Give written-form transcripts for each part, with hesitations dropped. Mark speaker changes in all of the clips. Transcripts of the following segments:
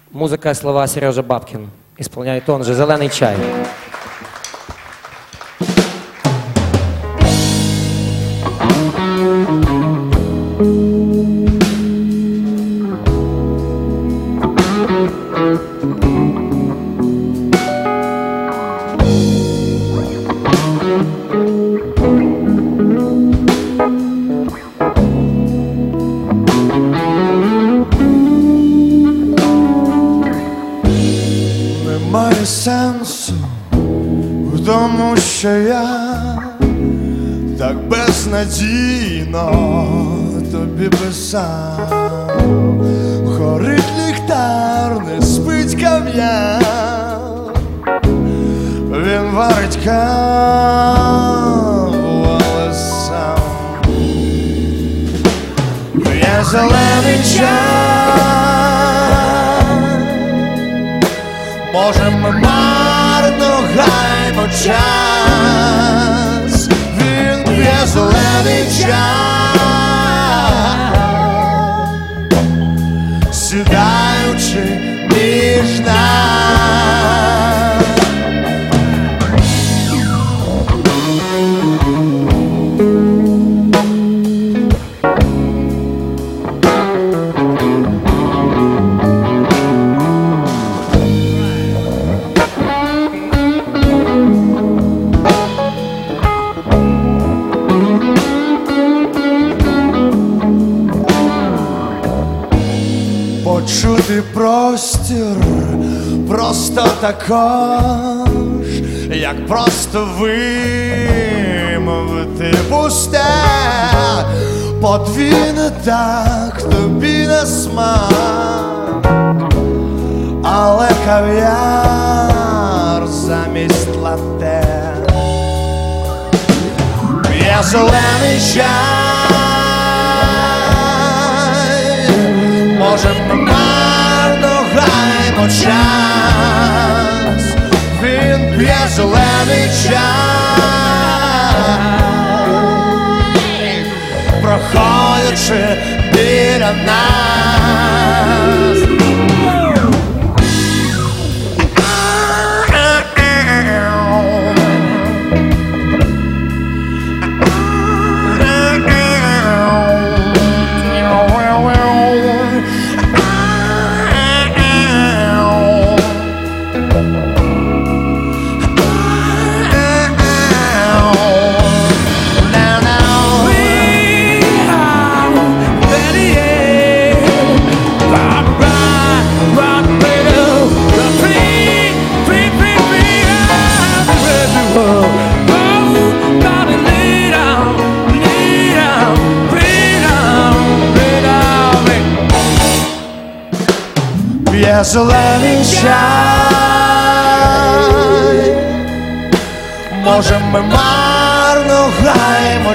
Speaker 1: Музыка и слова Сережа Бабкин. Исполняет он же «Зеленый чай».
Speaker 2: Немає сенсу в тому, що я так безнадійно тобі писав. Горить ліхтар, не спить кав'яр, він варить каву, але сам є зелений чай. Може, ми марно гаймо час, він п'є зелений чай, сідаючи між нас. Почути простір просто також, як просто вимовити пусте. Подвійне так тобі на смак, але кав'яр замість латте п'є зелений чай. Може, ми марно гаймо час, він п'є зелений чай, проходячи біля нас. П'є зелений чай. Може, ми марно граємо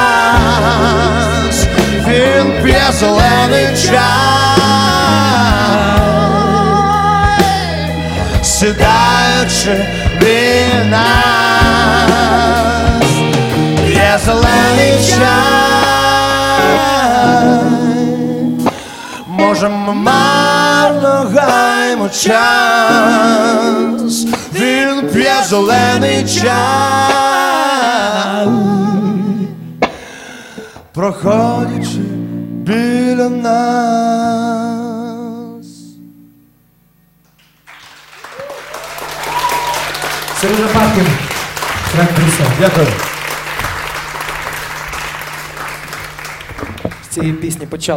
Speaker 2: час, він п'є зелений чай, сідаючи біля нас. П'є зелений чай. Може, ми марно гаймо час, він п'є зелений чай, проходячи біля нас.
Speaker 3: Сережа Бабкин, Френк Брюсов.
Speaker 2: Дякую.
Speaker 1: З цієї пісні почали.